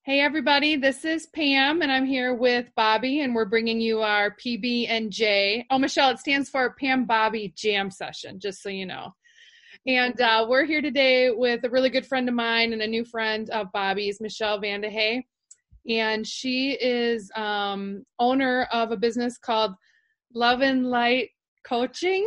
Hey everybody, this is Pam and I'm here with Bobby and we're bringing you our PB and J. Oh, Michelle, it stands for Pam Bobby Jam Session, just so you know. And we're here today with a really good friend of mine and a new friend of Bobby's, Michelle Vandehay. And she is owner of a business called Love and Light Coaching.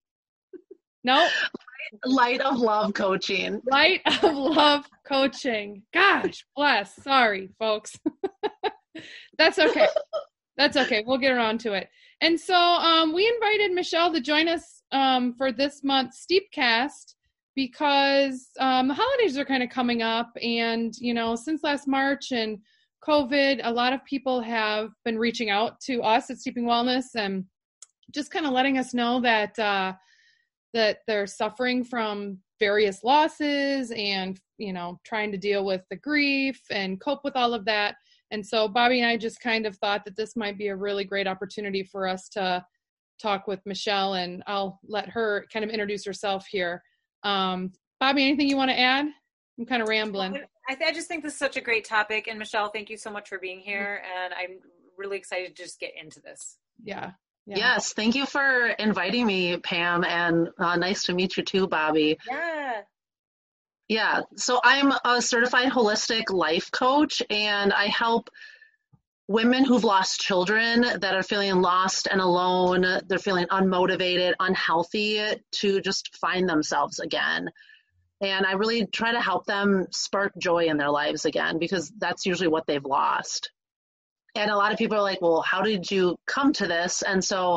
No? Light of Love Coaching. Light of Love Coaching. Gosh, bless. Sorry, folks. That's okay. That's okay. We'll get around to it. And so we invited Michelle to join us for this month's Steepcast because the holidays are kind of coming up. And, you know, since last March and COVID, a lot of people have been reaching out to us at Steeping Wellness and just kind of letting us know that that they're suffering from various losses and, you know, trying to deal with the grief and cope with all of that. And so Bobby and I just kind of thought that this might be a really great opportunity for us to talk with Michelle, and I'll let her kind of introduce herself here. Bobby, anything you want to add? I'm kind of rambling. I just think this is such a great topic. And Michelle, thank you so much for being here. And I'm really excited to just get into this. Yeah. Yes, thank you for inviting me, Pam, and nice to meet you too, Bobby. Yeah, so I'm a certified holistic life coach, and I help women who've lost children that are feeling lost and alone, they're feeling unmotivated, unhealthy, to just find themselves again. And I really try to help them spark joy in their lives again, because that's usually what they've lost. And a lot of people are like, well, how did you come to this? And so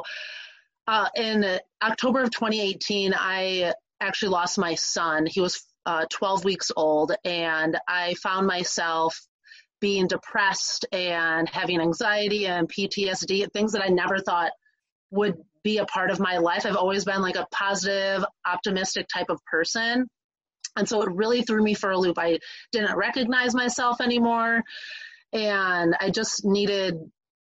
in October of 2018, I actually lost my son. He was 12 weeks old, and I found myself being depressed and having anxiety and PTSD, things that I never thought would be a part of my life. I've always been like a positive, optimistic type of person. And so it really threw me for a loop. I didn't recognize myself anymore. And I just needed,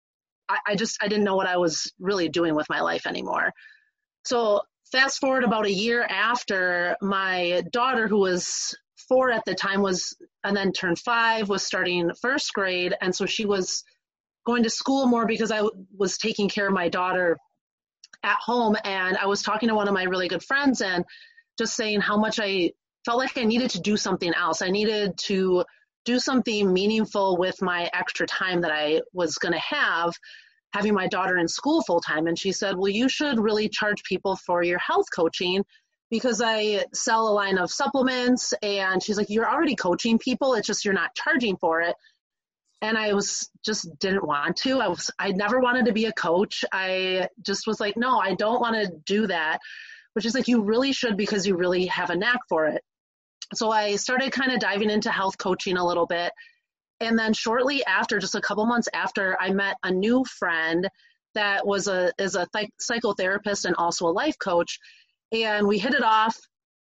I didn't know what I was really doing with my life anymore. So fast forward about a year after, my daughter, who was 4 at the time, and then turned 5, was starting first grade. And so she was going to school more because I was taking care of my daughter at home. And I was talking to one of my really good friends and just saying how much I felt like I needed to do something else. I needed to do something meaningful with my extra time that I was going to have, having my daughter in school full time. And she said, well, you should really charge people for your health coaching, because I sell a line of supplements. And she's like, you're already coaching people. It's just, you're not charging for it. And I didn't want to. I never wanted to be a coach. I just was like, no, I don't want to do that. But she's like, you really should, because you really have a knack for it. So I started kind of diving into health coaching a little bit. And then shortly after, just a couple months after, I met a new friend that is a psychotherapist and also a life coach. And we hit it off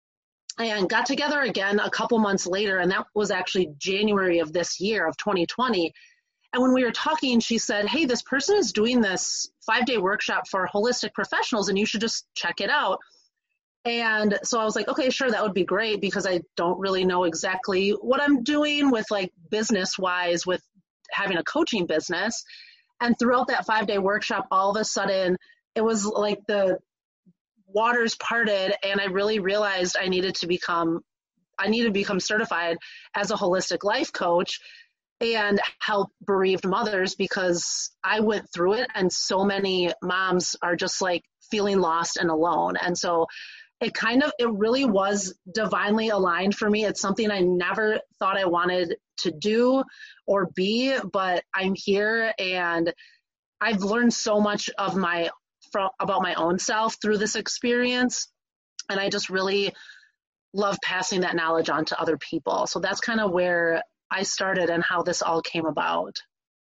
and got together again a couple months later. And that was actually January of this year, of 2020. And when we were talking, she said, hey, this person is doing this 5-day workshop for holistic professionals, and you should just check it out. And so I was like, okay, sure, that would be great, because I don't really know exactly what I'm doing with, like, business wise with having a coaching business. And throughout that 5-day workshop, all of a sudden it was like the waters parted, and I really realized I needed to become certified as a holistic life coach and help bereaved mothers, because I went through it, and so many moms are just like feeling lost and alone. And so it really was divinely aligned for me. It's something I never thought I wanted to do or be, but I'm here, and I've learned so much about my own self through this experience. And I just really love passing that knowledge on to other people. So that's kind of where I started and how this all came about.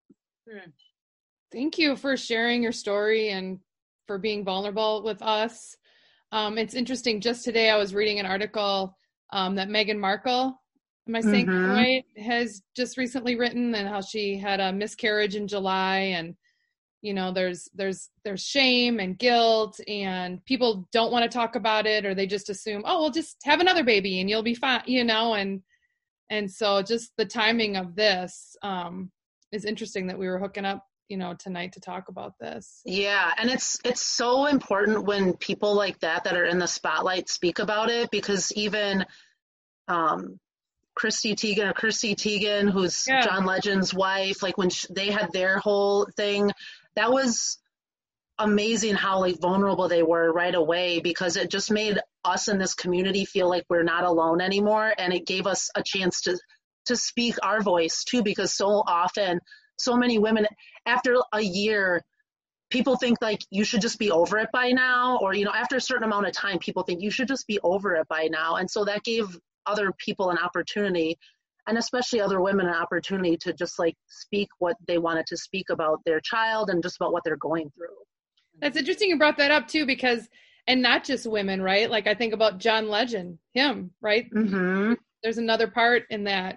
Thank you for sharing your story and for being vulnerable with us. It's interesting. Just today I was reading an article that Meghan Markle, am I saying that right, has just recently written, and how she had a miscarriage in July. And, you know, there's shame and guilt, and people don't want to talk about it, or they just assume, oh, we'll just have another baby and you'll be fine, you know, and And so just the timing of this is interesting that we were hooking up, tonight to talk about this. Yeah, and it's so important when people like that are in the spotlight speak about it, because even Chrissy Teigen, who's John Legend's wife, like when they had their whole thing, that was amazing how like vulnerable they were right away, because it just made us in this community feel like we're not alone anymore, and it gave us a chance to speak our voice too, because so often so many women after a year, people think like you should just be over it by now, or after a certain amount of time people think you should just be over it by now, and so that gave other people an opportunity, and especially other women an opportunity to just like speak what they wanted to speak about their child and just about what they're going through. That's interesting you brought that up too, because, and not just women, right? Like I think about John Legend, him, right? Mm-hmm. There's another part in that,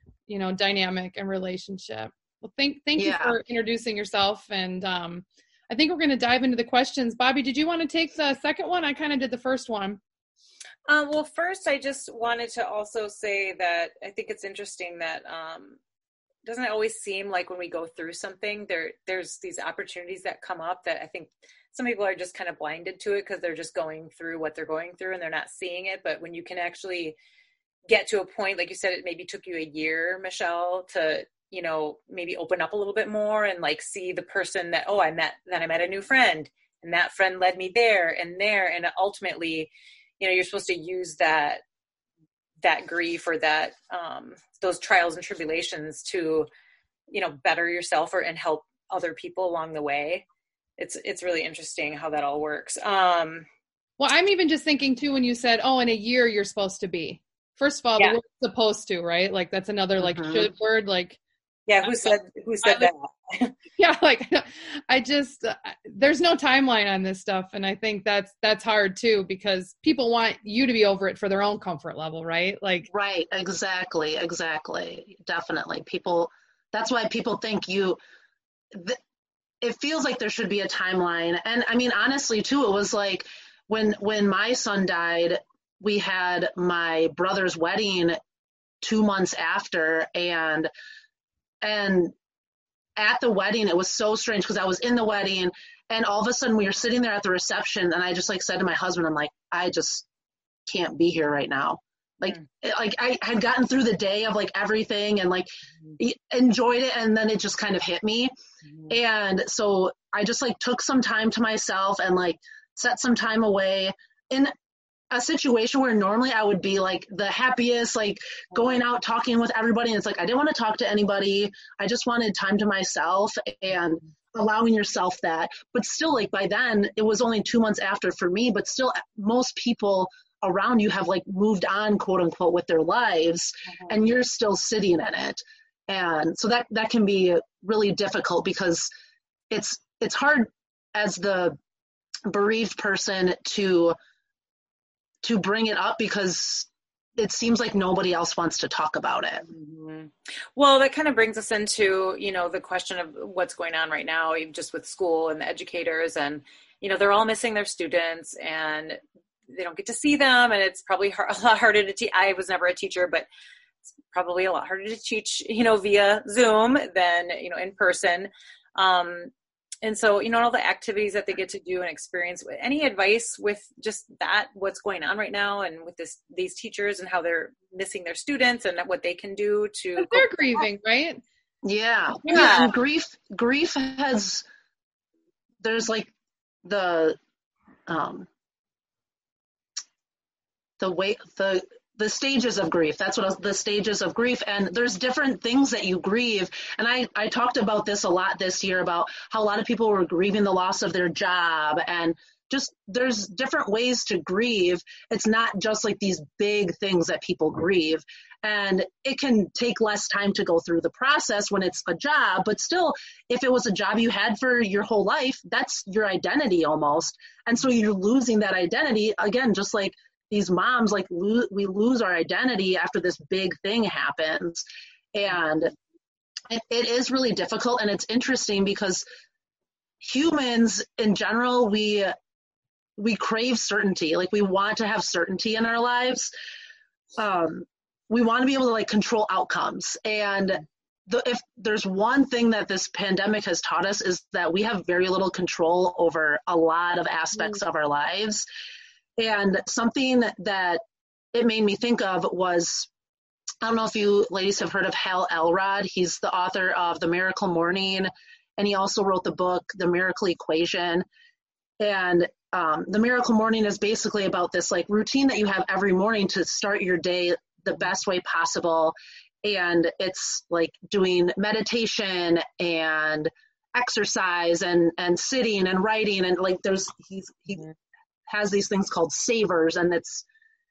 dynamic and relationship. Well, thank you for introducing yourself. And I think we're going to dive into the questions. Bobby, did you want to take the second one? I kind of did the first one. Well, first, I just wanted to also say that I think it's interesting that doesn't it always seem like when we go through something, there's these opportunities that come up that I think some people are just kind of blinded to it because they're just going through what they're going through and they're not seeing it. But when you can actually get to a point, like you said, it maybe took you a year, Michelle, to maybe open up a little bit more and like see the person that, I met a new friend, and that friend led me there, and ultimately, you're supposed to use that grief or that those trials and tribulations to, better yourself and help other people along the way. It's really interesting how that all works. Well, I'm even just thinking too, when you said, in a year you're supposed to be. First of all, the word supposed to, right? Like that's another like should word, like. Yeah, who said that? Yeah, like I just there's no timeline on this stuff, and I think that's hard too, because people want you to be over it for their own comfort level, right? Like right, exactly, definitely. That's why people think it feels like there should be a timeline, and I mean honestly too, it was like when my son died, we had my brother's wedding 2 months after, and at the wedding, it was so strange because I was in the wedding, and all of a sudden we were sitting there at the reception, and I just like said to my husband, I'm like, I just can't be here right now. Like I had gotten through the day of like everything and like enjoyed it, and then it just kind of hit me. And so I just like took some time to myself and like set some time away in a situation where normally I would be like the happiest, like going out talking with everybody, and it's like I didn't want to talk to anybody. I just wanted time to myself and allowing yourself that. But still, like by then it was only 2 months after for me, but still most people around you have like moved on, quote unquote, with their lives, and you're still sitting in it. And so that can be really difficult, because it's hard as the bereaved person to bring it up, because it seems like nobody else wants to talk about it. Mm-hmm. Well, that kind of brings us into, the question of what's going on right now, even just with school and the educators, and, they're all missing their students and they don't get to see them. And it's probably a lot harder to teach. I was never a teacher, but it's probably a lot harder to teach, via Zoom than, in person. And so, all the activities that they get to do and experience. Any advice with just that, what's going on right now, and with these teachers and how they're missing their students and what they can do to. But they're grieving, right? Yeah. And grief has. There's like the stages of grief. That's what the stages of grief. And there's different things that you grieve. And I talked about this a lot this year, about how a lot of people were grieving the loss of their job, and just there's different ways to grieve. It's not just like these big things that people grieve. And it can take less time to go through the process when it's a job, but still, if it was a job you had for your whole life, that's your identity almost. And so you're losing that identity again, just like these moms, like we lose our identity after this big thing happens. And it is really difficult. And it's interesting because humans in general, we crave certainty. Like we want to have certainty in our lives. we want to be able to like control outcomes. And if there's one thing that this pandemic has taught us is that we have very little control over a lot of aspects of our lives. And something that it made me think of was, I don't know if you ladies have heard of Hal Elrod. He's the author of The Miracle Morning, and he also wrote the book, The Miracle Equation. And The Miracle Morning is basically about this like routine that you have every morning to start your day the best way possible. And it's like doing meditation and exercise and sitting and writing, and like he has these things called savers, and it's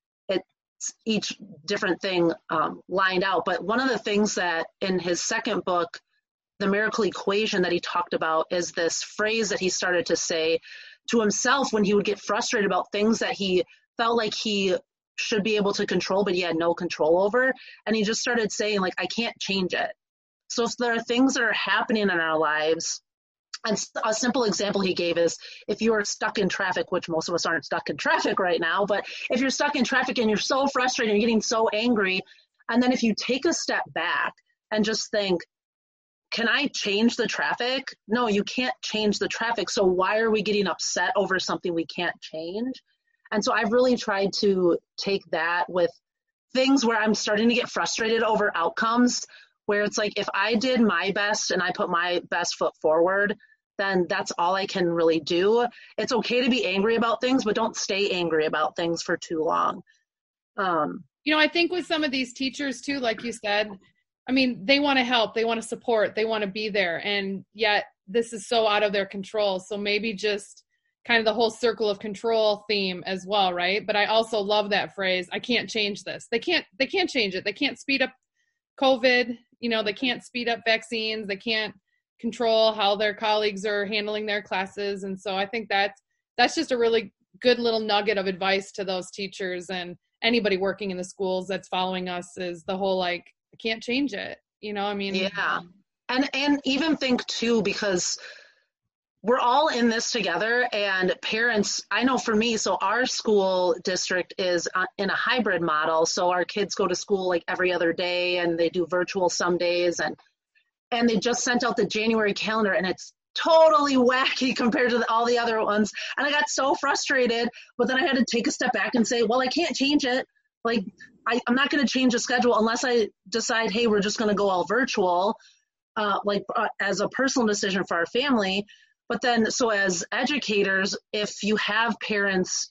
each different thing lined out. But one of the things that in his second book, The Miracle Equation, that he talked about is this phrase that he started to say to himself when he would get frustrated about things that he felt like he should be able to control, but he had no control over. And he just started saying, like, I can't change it. So if there are things that are happening in our lives, and a simple example he gave is if you are stuck in traffic, which most of us aren't stuck in traffic right now, but if you're stuck in traffic and you're so frustrated and you're getting so angry, and then if you take a step back and just think, can I change the traffic? No, you can't change the traffic. So why are we getting upset over something we can't change? And so I've really tried to take that with things where I'm starting to get frustrated over outcomes, where it's like, if I did my best and I put my best foot forward, then that's all I can really do. It's okay to be angry about things, but don't stay angry about things for too long. I think with some of these teachers too, like you said, I mean, they want to help, they want to support, they want to be there. And yet this is so out of their control. So maybe just kind of the whole circle of control theme as well, right? But I also love that phrase, I can't change this. They can't change it. They can't speed up COVID, they can't speed up vaccines. They can't control how their colleagues are handling their classes. And so I think that's just a really good little nugget of advice to those teachers and anybody working in the schools that's following us, is the whole, like, I can't change it. Yeah. And even think too, because we're all in this together, and parents, I know for me, so our school district is in a hybrid model. So our kids go to school like every other day, and they do virtual some days, and they just sent out the January calendar, and it's totally wacky compared to all the other ones. And I got so frustrated, but then I had to take a step back and say, well, I can't change it. Like, I'm not going to change the schedule unless I decide, hey, we're just going to go all virtual, as a personal decision for our family. But then, so as educators, if you have parents,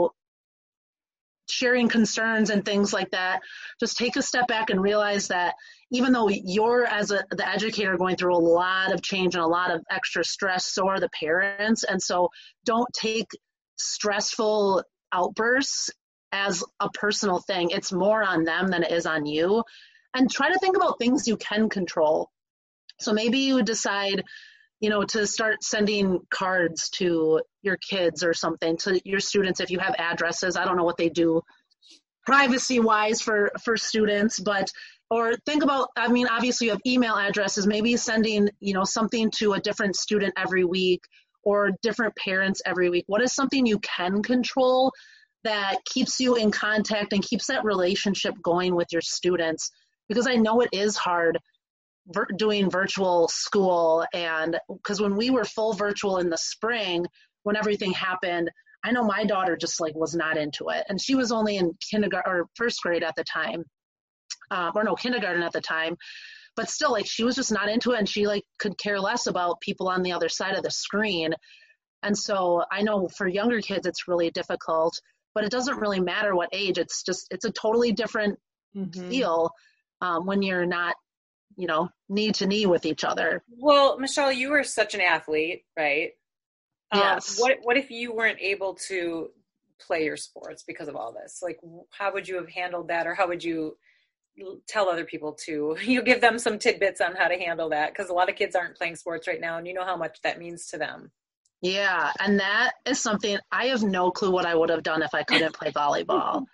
sharing concerns and things like that, just take a step back and realize that even though you're, the educator, going through a lot of change and a lot of extra stress, so are the parents. And so don't take stressful outbursts as a personal thing. It's more on them than it is on you. And try to think about things you can control. So maybe you decide, to start sending cards to your kids or something, to your students if you have addresses. I don't know what they do privacy-wise for students, or think about, obviously you have email addresses, maybe sending, something to a different student every week or different parents every week. What is something you can control that keeps you in contact and keeps that relationship going with your students? Because I know it is hard doing virtual school, and because when we were full virtual in the spring, when everything happened, I know my daughter just was not into it, and she was only in kindergarten or first grade at the time, kindergarten at the time, but still, she was just not into it, and she could care less about people on the other side of the screen. And so I know for younger kids it's really difficult, but it doesn't really matter what age. It's a totally different feel when you're not knee to knee with each other. Well, Michelle, you were such an athlete, right? Yes. What if you weren't able to play your sports because of all this? How would you have handled that, or how would you tell other people to, give them some tidbits on how to handle that? Because a lot of kids aren't playing sports right now, and you know how much that means to them. Yeah, and that is something I have no clue what I would have done if I couldn't play volleyball.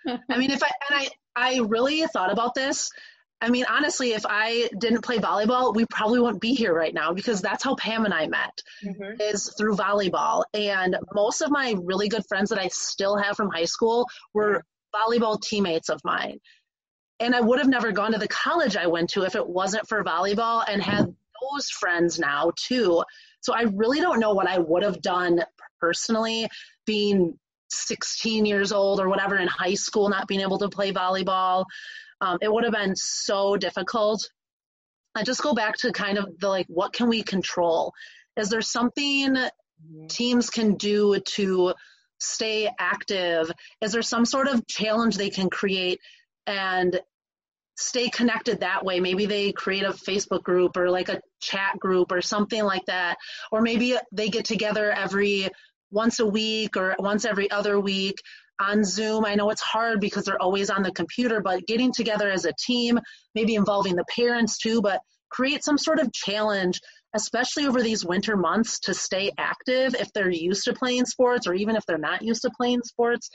I really thought about this. Honestly, if I didn't play volleyball, we probably wouldn't be here right now, because that's how Pam and I met, is through volleyball. And most of my really good friends that I still have from high school were volleyball teammates of mine. And I would have never gone to the college I went to if it wasn't for volleyball, and had those friends now too. So I really don't know what I would have done personally, being 16 years old or whatever in high school, not being able to play volleyball. It would have been so difficult. I just go back to kind of the, like, what can we control? Is there something teams can do to stay active? Is there some sort of challenge they can create and stay connected that way? Maybe they create a Facebook group or like a chat group or something like that. Or maybe they get together once a week or once every other week on Zoom. I know it's hard because they're always on the computer, but getting together as a team, maybe involving the parents too, but create some sort of challenge, especially over these winter months, to stay active if they're used to playing sports, or even if they're not used to playing sports.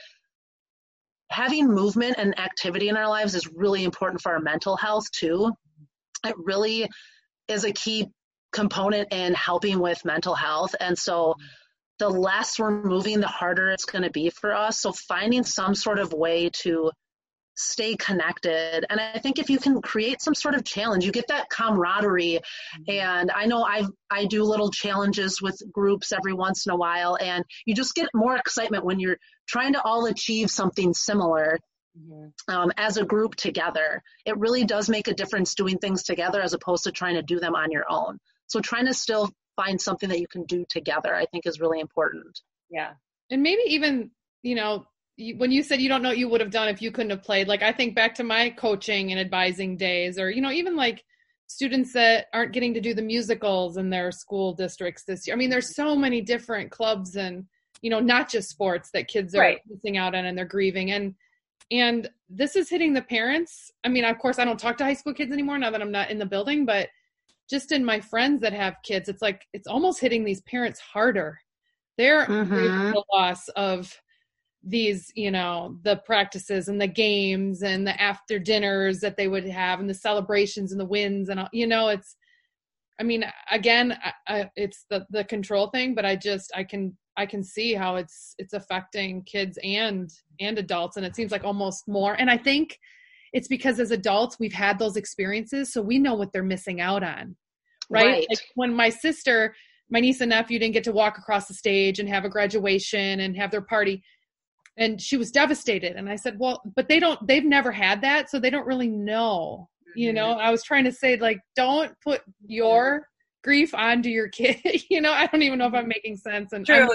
Having movement and activity in our lives is really important for our mental health too. It really is a key component in helping with mental health. And so the less we're moving, the harder it's going to be for us. So finding some sort of way to stay connected. And I think if you can create some sort of challenge, you get that camaraderie. And I know I do little challenges with groups every once in a while, and you just get more excitement when you're trying to all achieve something similar as a group together. It really does make a difference doing things together as opposed to trying to do them on your own. So trying to still find something that you can do together, I think, is really important. Yeah. And maybe even, when you said you don't know what you would have done if you couldn't have played, like I think back to my coaching and advising days, or, even like students that aren't getting to do the musicals in their school districts this year. I mean, there's so many different clubs and, not just sports that kids are missing out on and they're grieving. And this is hitting the parents. I mean, of course, I don't talk to high school kids anymore now that I'm not in the building, but just in my friends that have kids, it's like, it's almost hitting these parents harder. They're the loss of these, the practices and the games and the after dinners that they would have and the celebrations and the wins and, it's, I mean, again, it's the control thing, but I can see how it's affecting kids and adults. And it seems like almost more. And I think it's because as adults, we've had those experiences, so we know what they're missing out on, right? Like when my niece and nephew didn't get to walk across the stage and have a graduation and have their party, and she was devastated. And I said, well, but they've never had that, so they don't really know, I was trying to say, like, don't put your grief onto your kid. I don't even know if I'm making sense. And true,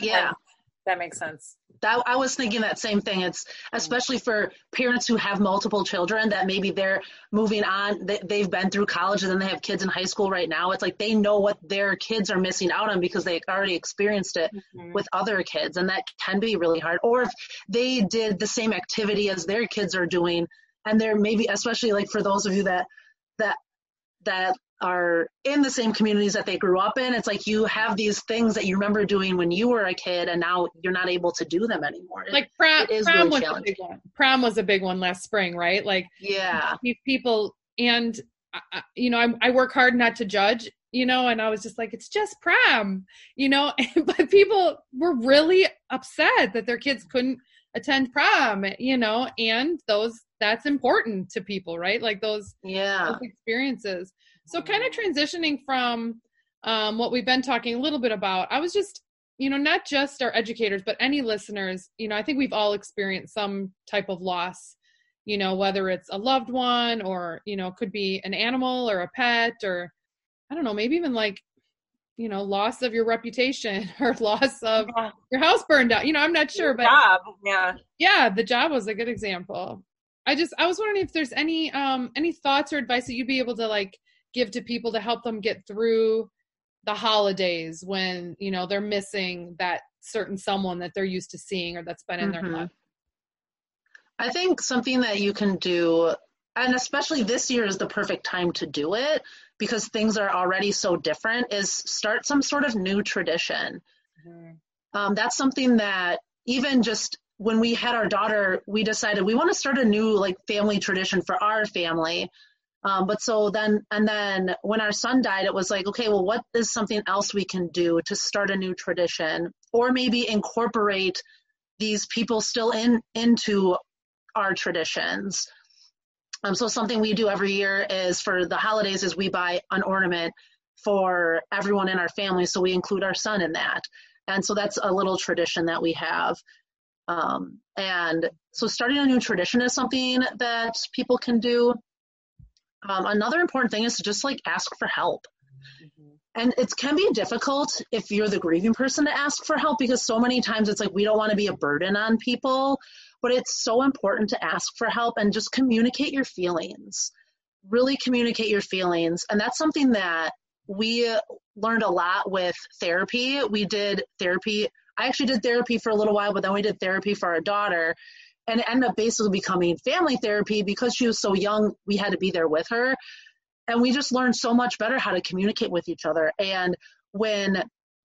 that makes sense. I was thinking that same thing. It's especially for parents who have multiple children that maybe they're moving on. They've been through college and then they have kids in high school right now. It's like they know what their kids are missing out on because they already experienced it with other kids. And that can be really hard. Or if they did the same activity as their kids are doing, and they're maybe, especially like for those of you that are in the same communities that they grew up in, it's like you have these things that you remember doing when you were a kid and now you're not able to do them anymore. Like prom was a big one. Prom was a big one last spring, right? Like, yeah, people, and I work hard not to judge, and I was just like, it's just prom, but people were really upset that their kids couldn't attend prom, and that's important to people, right? Like those experiences. So kind of transitioning from what we've been talking a little bit about, I was just, not just our educators, but any listeners, I think we've all experienced some type of loss, whether it's a loved one or, could be an animal or a pet, or I don't know, maybe even like, loss of your reputation or loss of your house burned out. I'm not sure, but the job was a good example. I was wondering if there's any thoughts or advice that you'd be able to like give to people to help them get through the holidays when, they're missing that certain someone that they're used to seeing or that's been in their life. I think something that you can do, and especially this year is the perfect time to do it because things are already so different, is start some sort of new tradition. That's something that even just when we had our daughter, we decided we want to start a new like family tradition for our family. But then when our son died, it was like, okay, well, what is something else we can do to start a new tradition, or maybe incorporate these people still into our traditions? So something we do every year is for the holidays is we buy an ornament for everyone in our family. So we include our son in that. And so that's a little tradition that we have. And so starting a new tradition is something that people can do. Another important thing is to just like ask for help. And it can be difficult if you're the grieving person to ask for help, because so many times it's like we don't want to be a burden on people, but it's so important to ask for help and just communicate your feelings. Really communicate your feelings. And that's something that we learned a lot with therapy. We did therapy. I actually did therapy for a little while, but then we did therapy for our daughter. And it ended up basically becoming family therapy because she was so young, we had to be there with her. And we just learned so much better how to communicate with each other. And when,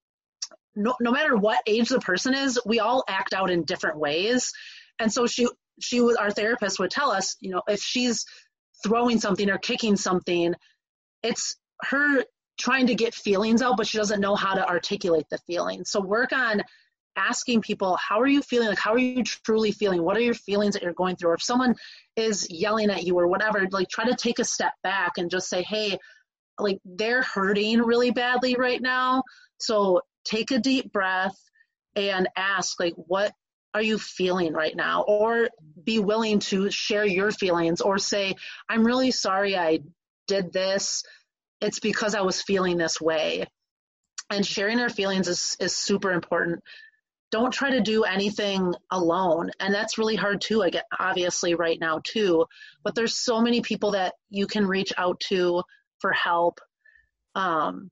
no matter what age the person is, we all act out in different ways. And so she was, our therapist would tell us, you know, if she's throwing something or kicking something, it's her trying to get feelings out, but she doesn't know how to articulate the feelings. So work on asking people, how are you feeling? Like, how are you truly feeling? What are your feelings that you're going through? Or if someone is yelling at you or whatever, like try to take a step back and just say, hey, like they're hurting really badly right now. So take a deep breath and ask, like, what are you feeling right now? Or be willing to share your feelings or say, I'm really sorry I did this. It's because I was feeling this way. And sharing our feelings is super important. Don't try to do anything alone. And that's really hard too, I get obviously right now too, but there's so many people that you can reach out to for help. And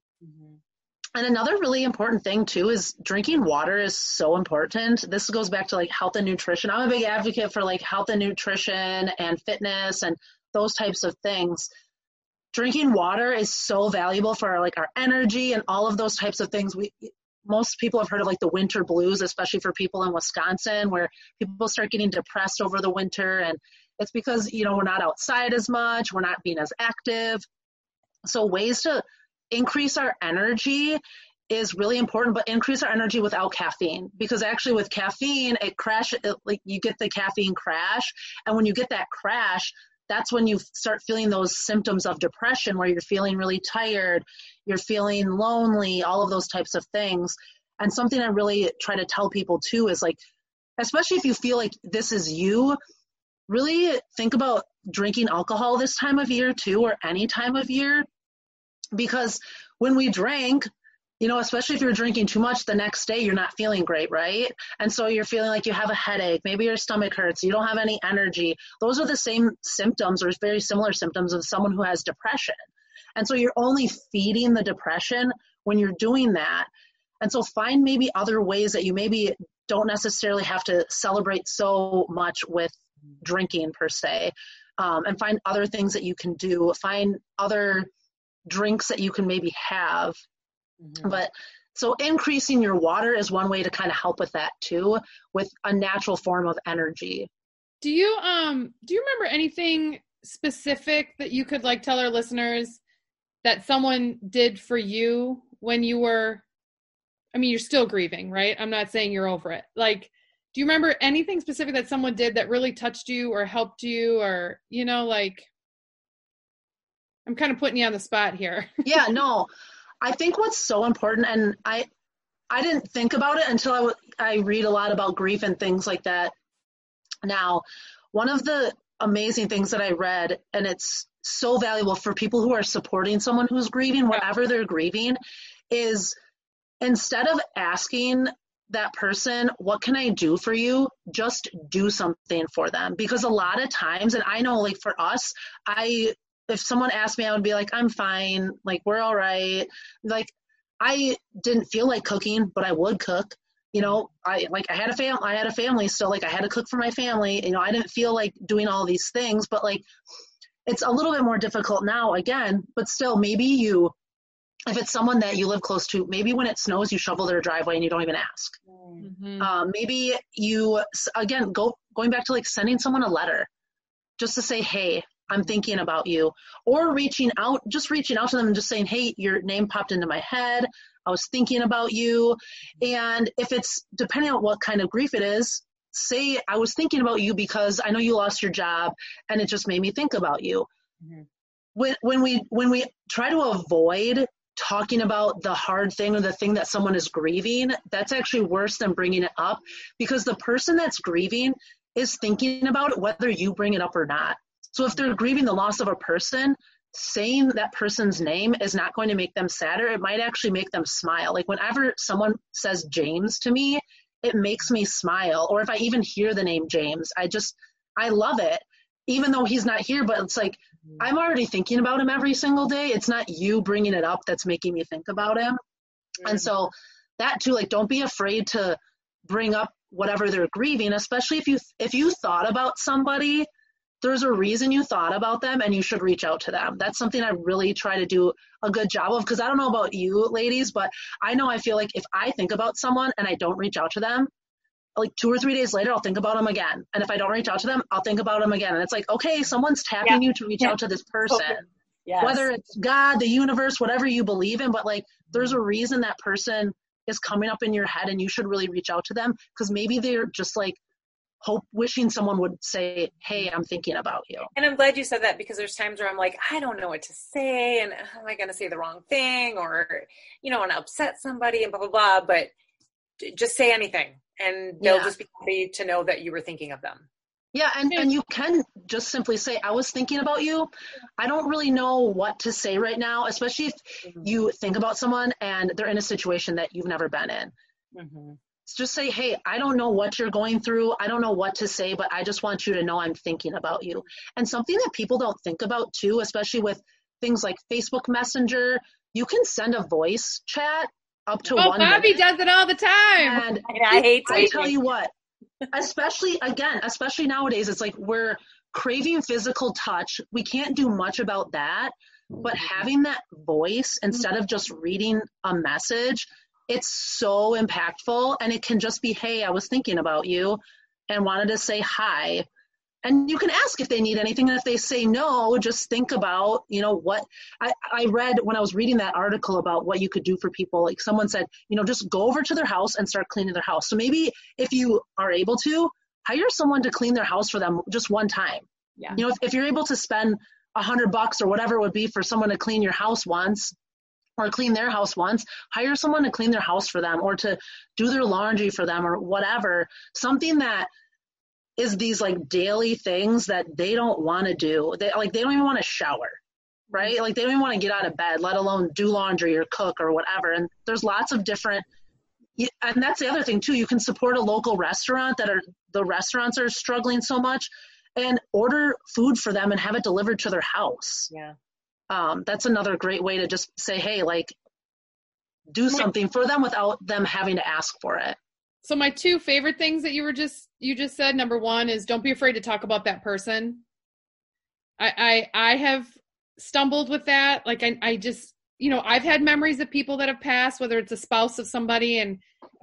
another really important thing too is drinking water is so important. This goes back to like health and nutrition. I'm a big advocate for like health and nutrition and fitness and those types of things. Drinking water is so valuable for like our energy and all of those types of things. Most people have heard of like the winter blues, especially for people in Wisconsin, where people start getting depressed over the winter. And it's because, you know, we're not outside as much, we're not being as active. So ways to increase our energy is really important, but increase our energy without caffeine, because actually with caffeine, like you get the caffeine crash. And when you get that crash, that's when you start feeling those symptoms of depression where you're feeling really tired, you're feeling lonely, all of those types of things. And something I really try to tell people too is like, especially if you feel like this is you, really think about drinking alcohol this time of year too, or any time of year. Because when we drink, you know, especially if you're drinking too much, the next day you're not feeling great, right? And so you're feeling like you have a headache, maybe your stomach hurts, you don't have any energy. Those are the same symptoms or very similar symptoms of someone who has depression. And so you're only feeding the depression when you're doing that. And so find maybe other ways that you maybe don't necessarily have to celebrate so much with drinking per se, and find other things that you can do, find other drinks that you can maybe have. But so increasing your water is one way to kind of help with that too, with a natural form of energy. Do you remember anything specific that you could like tell our listeners that someone did for you when you were, I mean, you're still grieving, right? I'm not saying you're over it. Like, do you remember anything specific that someone did that really touched you or helped you, or, you know, like, I'm kind of putting you on the spot here. Yeah, no. I think what's so important, and I didn't think about it until I read a lot about grief and things like that. Now, one of the amazing things that I read, and it's so valuable for people who are supporting someone who's grieving, whatever they're grieving, is instead of asking that person, what can I do for you? Just do something for them. Because a lot of times, and I know like for us, if someone asked me, I would be like, I'm fine. Like, we're all right. Like, I didn't feel like cooking, but I would cook. You know, I had a family, so like I had to cook for my family. You know, I didn't feel like doing all these things, but like, it's a little bit more difficult now again, but still maybe if it's someone that you live close to, maybe when it snows, you shovel their driveway and you don't even ask. Maybe you, again, going back to like sending someone a letter just to say, hey, I'm thinking about you, or reaching out to them and just saying, hey, your name popped into my head. I was thinking about you. And if it's depending on what kind of grief it is, say, I was thinking about you because I know you lost your job and it just made me think about you. Mm-hmm. When we try to avoid talking about the hard thing or the thing that someone is grieving, that's actually worse than bringing it up, because the person that's grieving is thinking about it whether you bring it up or not. So if they're grieving the loss of a person, saying that person's name is not going to make them sadder. It might actually make them smile. Like whenever someone says James to me, it makes me smile. Or if I even hear the name James, I love it, even though he's not here. But it's like, I'm already thinking about him every single day. It's not you bringing it up that's making me think about him. Mm-hmm. And so that too, like, don't be afraid to bring up whatever they're grieving, especially if you thought about somebody, there's a reason you thought about them and you should reach out to them. That's something I really try to do a good job of, because I don't know about you ladies, but I know I feel like if I think about someone and I don't reach out to them, like 2 or 3 days later, I'll think about them again. And if I don't reach out to them, I'll think about them again. And it's like, okay, someone's tapping you to reach out to this person, yes. Whether it's God, the universe, whatever you believe in, but like, there's a reason that person is coming up in your head and you should really reach out to them, because maybe they're just like wishing someone would say, hey, I'm thinking about you. And I'm glad you said that, because there's times where I'm like, I don't know what to say, and am I going to say the wrong thing, or, want to upset somebody and blah, blah, blah, but just say anything. And they'll just be happy to know that you were thinking of them. Yeah, and you can just simply say, I was thinking about you. I don't really know what to say right now, especially if you think about someone and they're in a situation that you've never been in. Mm-hmm. Just say, hey, I don't know what you're going through. I don't know what to say, but I just want you to know I'm thinking about you. And something that people don't think about too, especially with things like Facebook Messenger, you can send a voice chat up to 1 minute. Bobby does it all the time. And I tell you what, especially nowadays, it's like we're craving physical touch. We can't do much about that, but having that voice instead of just reading a message, it's so impactful. And it can just be, hey, I was thinking about you and wanted to say hi. And you can ask if they need anything. And if they say no, just think about, what I read when I was reading that article about what you could do for people. Like someone said, just go over to their house and start cleaning their house. So maybe if you are able to, hire someone to clean their house for them just one time. Yeah. If you're able to spend $100 or whatever it would be for someone to clean your house once, or clean their house once, hire someone to clean their house for them, or to do their laundry for them, or whatever. Something that is these like daily things that they don't want to do. They don't even want to shower, right? Like they don't even want to get out of bed, let alone do laundry or cook or whatever. And there's lots of different, and that's the other thing too. You can support a local restaurant the restaurants are struggling so much, and order food for them and have it delivered to their house. Yeah. That's another great way to just say, hey, like, do something for them without them having to ask for it. So my 2 favorite things that you just said, number 1 is don't be afraid to talk about that person. I have stumbled with that. Like I just, I've had memories of people that have passed, whether it's a spouse of somebody, and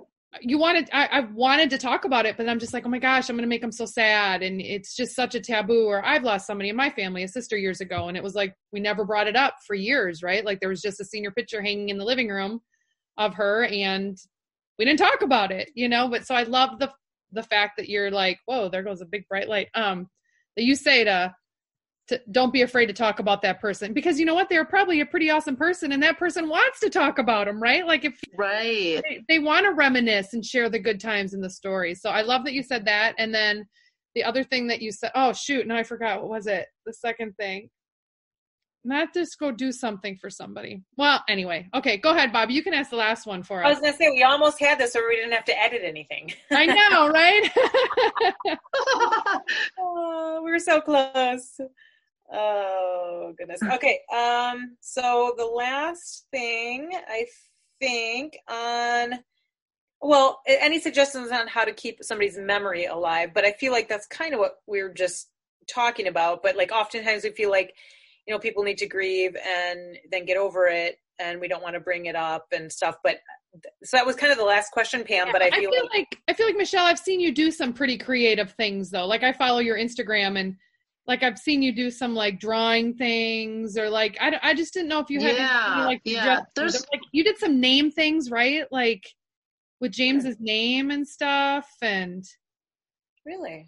I've wanted to talk about it, but I'm just like, oh my gosh, I'm going to make them so sad. And it's just such a taboo. Or I've lost somebody in my family, a sister years ago. And it was like, we never brought it up for years, right? Like there was just a senior picture hanging in the living room of her, and we didn't talk about it, but so I love the fact that you're like, whoa, there goes a big bright light. That you say to don't be afraid to talk about that person, because you know what? They're probably a pretty awesome person, and that person wants to talk about them, right? Like if they want to reminisce and share the good times in the story. So I love that you said that. And then the other thing that you said, oh shoot, no, I forgot. What was it? The second thing. Not just go do something for somebody. Well, anyway. Okay, go ahead, Bob. You can ask the last one for us. I was going to say, we almost had this so we didn't have to edit anything. I know, right? Oh, we were so close. Oh, goodness. Okay, so the last thing, I think, any suggestions on how to keep somebody's memory alive? But I feel like that's kind of what we were just talking about. But, like, oftentimes we feel like, people need to grieve and then get over it, and we don't want to bring it up and stuff. But so that was kind of the last question, Pam. Yeah, but I feel like Michelle, I've seen you do some pretty creative things though. Like I follow your Instagram, and like I've seen you do some like drawing things, or like I just didn't know if you had there's like you did some name things, right? Like with James's name and stuff, and Really?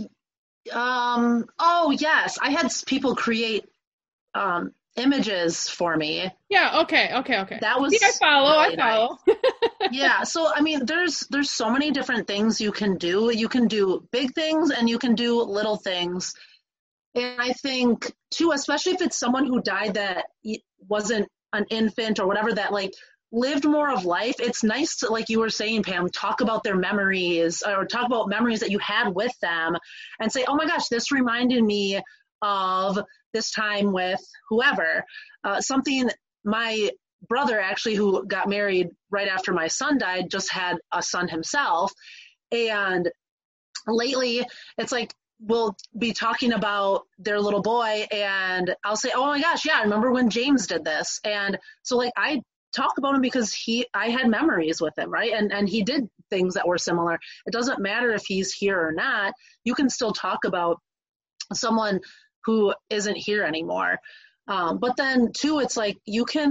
Oh yes, I had people create images for me. Yeah, okay. That was See, I really nice. follow. Yeah, so I mean, there's so many different things you can do. You can do big things and you can do little things. And I think too, especially if it's someone who died that wasn't an infant or whatever, that like lived more of life, it's nice to, like you were saying, Pam, talk about their memories or talk about memories that you had with them and say, oh my gosh, this reminded me of this time with whoever. Something my brother actually, who got married right after my son died, just had a son himself. And lately it's like we'll be talking about their little boy and I'll say, oh my gosh, yeah, I remember when James did this. And so like I talk about him because I had memories with him, right? And he did things that were similar. It doesn't matter if he's here or not. You can still talk about someone who isn't here anymore. But then too, it's like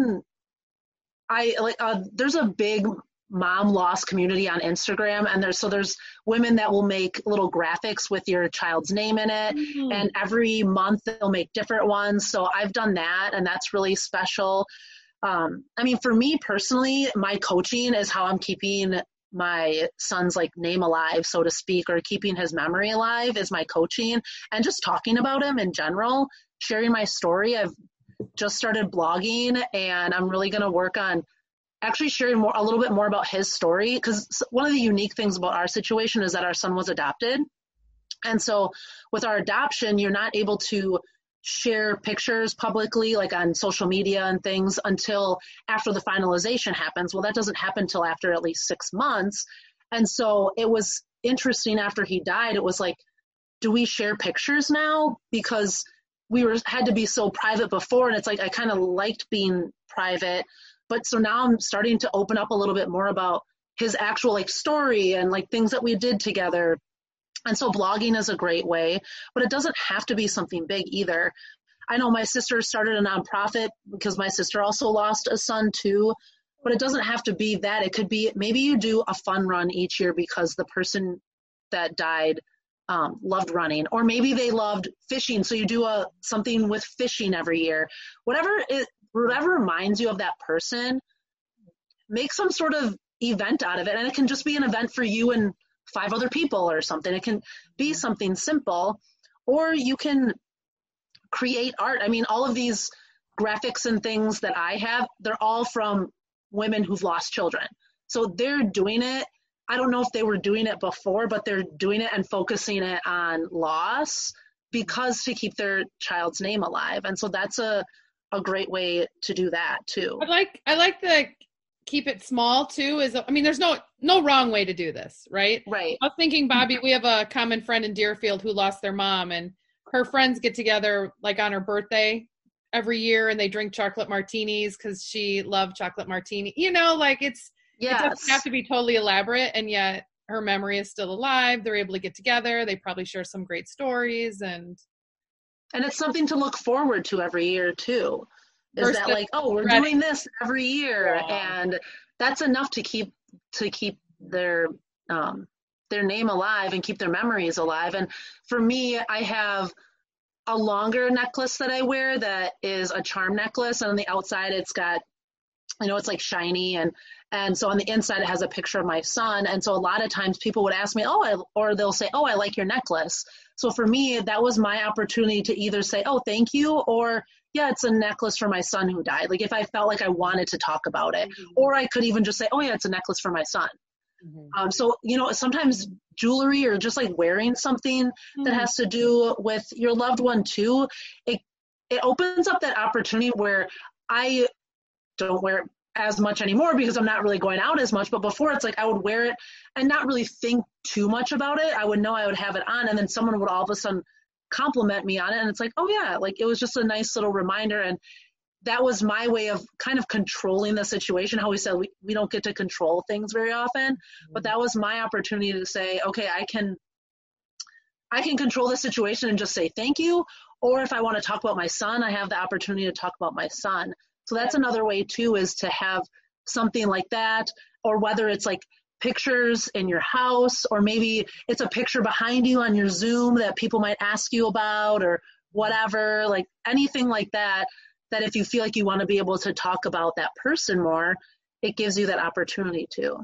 there's a big mom loss community on Instagram, and there's women that will make little graphics with your child's name in it, and every month they'll make different ones. So I've done that, and that's really special. I mean, for me personally, my coaching is how I'm keeping my son's like name alive, so to speak, or keeping his memory alive is my coaching, and just talking about him in general, sharing my story. I've just started blogging, and I'm really going to work on actually sharing a little bit more about his story, because one of the unique things about our situation is that our son was adopted. And so with our adoption, you're not able to share pictures publicly, like on social media and things, until after the finalization happens. Well, that doesn't happen until after at least 6 months. And so it was interesting after he died, it was like, do we share pictures now? Because had to be so private before, and it's like I kind of liked being private. But so now I'm starting to open up a little bit more about his actual like story and like things that we did together. And so blogging is a great way, but it doesn't have to be something big either. I know my sister started a nonprofit because my sister also lost a son too, but it doesn't have to be that. It could be maybe you do a fun run each year because the person that died loved running, or maybe they loved fishing. So you do something with fishing every year. Whatever reminds you of that person, make some sort of event out of it. And it can just be an event for you and 5 other people or something. It can be something simple, or you can create art. I mean, all of these graphics and things that I have, they're all from women who've lost children. So they're doing it. I don't know if they were doing it before, but they're doing it and focusing it on loss because to keep their child's name alive. And so that's a great way to do that too. I like the keep it small too. I mean, there's no wrong way to do this, right? Right. I was thinking, Bobby, we have a common friend in Deerfield who lost their mom, and her friends get together like on her birthday every year, and they drink chocolate martinis because she loved chocolate martini. You know, like it doesn't have to be totally elaborate, and yet her memory is still alive. They're able to get together. They probably share some great stories, and it's something to look forward to every year too. Is that like, oh, we're doing this every year, and that's enough to keep their name alive and keep their memories alive. And for me, I have a longer necklace that I wear that is a charm necklace, and on the outside it's got, it's like shiny, and so on the inside it has a picture of my son. And so a lot of times people would ask me, or they'll say, oh, I like your necklace. So for me, that was my opportunity to either say, oh, thank you, or yeah, it's a necklace for my son who died. Like if I felt like I wanted to talk about it, or I could even just say, oh yeah, it's a necklace for my son. So, sometimes jewelry or just like wearing something that has to do with your loved one too, it opens up that opportunity where I don't wear it as much anymore because I'm not really going out as much. But before, it's like I would wear it and not really think too much about it. I would know I would have it on, and then someone would all of a sudden compliment me on it, and it's like, oh yeah, like it was just a nice little reminder. And that was my way of kind of controlling the situation. How we said we don't get to control things very often, but that was my opportunity to say, okay, I can control the situation and just say thank you. Or if I want to talk about my son, I have the opportunity to talk about my son. So that's another way too, is to have something like that, or whether it's like pictures in your house, or maybe it's a picture behind you on your Zoom that people might ask you about or whatever, like anything like that, that if you feel like you want to be able to talk about that person more, it gives you that opportunity to.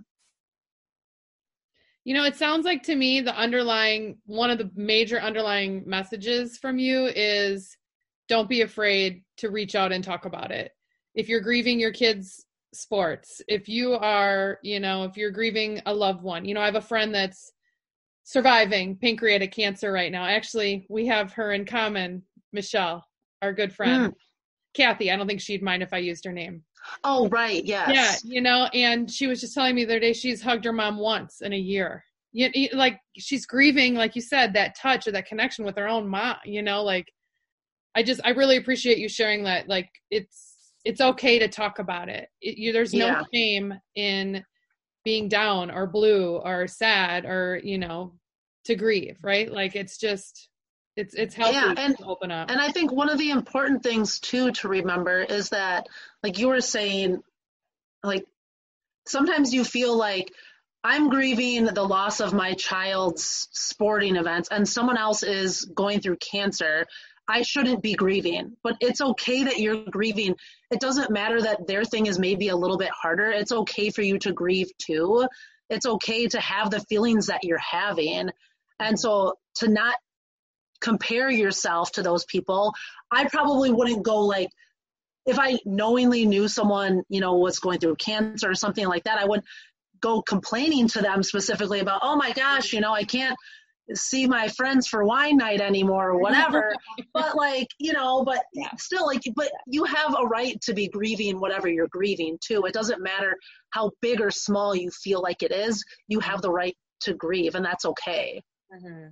You know, it sounds like to me one of the major underlying messages from you is don't be afraid to reach out and talk about it. If you're grieving your kids' sports, if you are, if you're grieving a loved one, I have a friend that's surviving pancreatic cancer right now. Actually, we have her in common, Michelle, our good friend. Kathy, I don't think she'd mind if I used her name. Oh, right. Yes. Yeah. And she was just telling me the other day she's hugged her mom once in a year. Like she's grieving, like you said, that touch or that connection with her own mom, like I really appreciate you sharing that. Like it's okay to talk about it. There's no shame in being down or blue or sad or, to grieve, right? Like it's just, it's healthy to open up. And I think one of the important things too to remember is that, like you were saying, like sometimes you feel like I'm grieving the loss of my child's sporting events and someone else is going through cancer. I shouldn't be grieving, but it's okay that you're grieving. It doesn't matter that their thing is maybe a little bit harder. It's okay for you to grieve too. It's okay to have the feelings that you're having. And so to not compare yourself to those people, I probably wouldn't go like, if I knowingly knew someone, was going through cancer or something like that, I wouldn't go complaining to them specifically about, oh my gosh, I can't see my friends for wine night anymore or whatever. But still but you have a right to be grieving whatever you're grieving too. It doesn't matter how big or small you feel like it is. You have the right to grieve, and that's okay. Mm-hmm.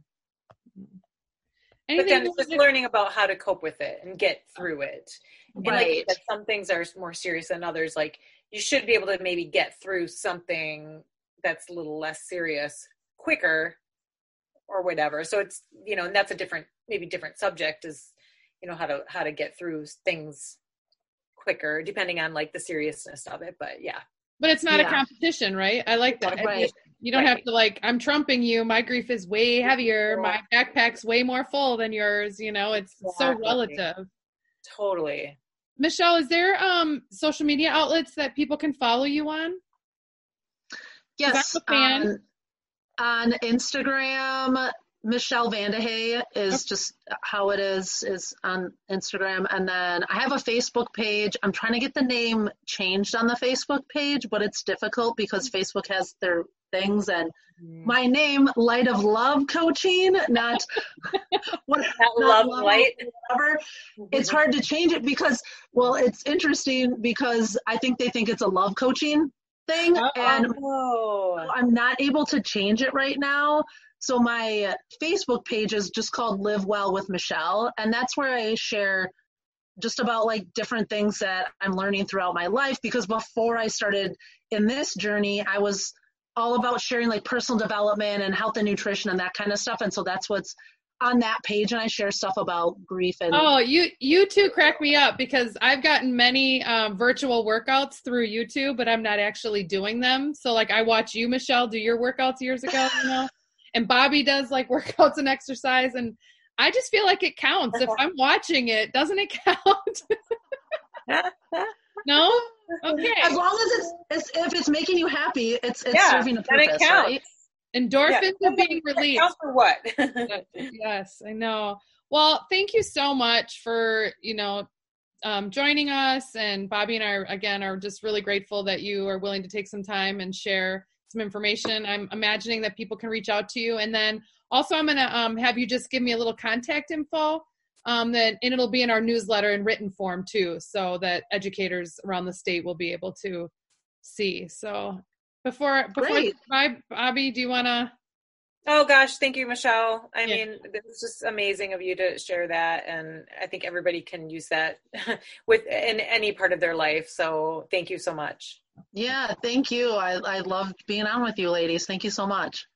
But then it's just learning about how to cope with it and get through it. And right. Like some things are more serious than others. Like you should be able to maybe get through something that's a little less serious quicker or whatever. So it's, and that's a different subject is, how to get through things quicker depending on like the seriousness of it. But yeah. But it's not a competition, right? I like that. Right. You don't have to I'm trumping you. My grief is way heavier. My backpack's way more full than yours. It's so relative. Totally. Michelle, is there social media outlets that people can follow you on? Yes. I'm a fan. On Instagram, Michelle Vandehay is just how it is on Instagram. And then I have a Facebook page. I'm trying to get the name changed on the Facebook page, but it's difficult because Facebook has their things, and my name, Light of Love Coaching, not Love Light. Whatever. It's hard to change it because, it's interesting because I think they think it's a love coaching thing, and I'm not able to change it right now. So my Facebook page is just called Live Well with Michelle, and that's where I share just about like different things that I'm learning throughout my life, because before I started in this journey, I was all about sharing like personal development and health and nutrition and that kind of stuff. And so that's what's on that page, and I share stuff about grief. And you two crack me up because I've gotten many virtual workouts through YouTube, but I'm not actually doing them. So like I watch you, Michelle, do your workouts years ago, and Bobby does like workouts and exercise, and I just feel like it counts. If I'm watching it, doesn't it count? No? Okay. As long as if it's making you happy, it's serving a purpose, right? Endorphins are being released. Count for what? Yes, I know. Well, thank you so much for, joining us. And Bobby and I, again, are just really grateful that you are willing to take some time and share some information. I'm imagining that people can reach out to you. And then also I'm going to have you just give me a little contact info. And it'll be in our newsletter in written form too, so that educators around the state will be able to see. So before Bobby, do you want to? Oh gosh, thank you, Michelle. I mean, it was just amazing of you to share that, and I think everybody can use that in any part of their life. So thank you so much. Yeah, thank you. I loved being on with you, ladies. Thank you so much.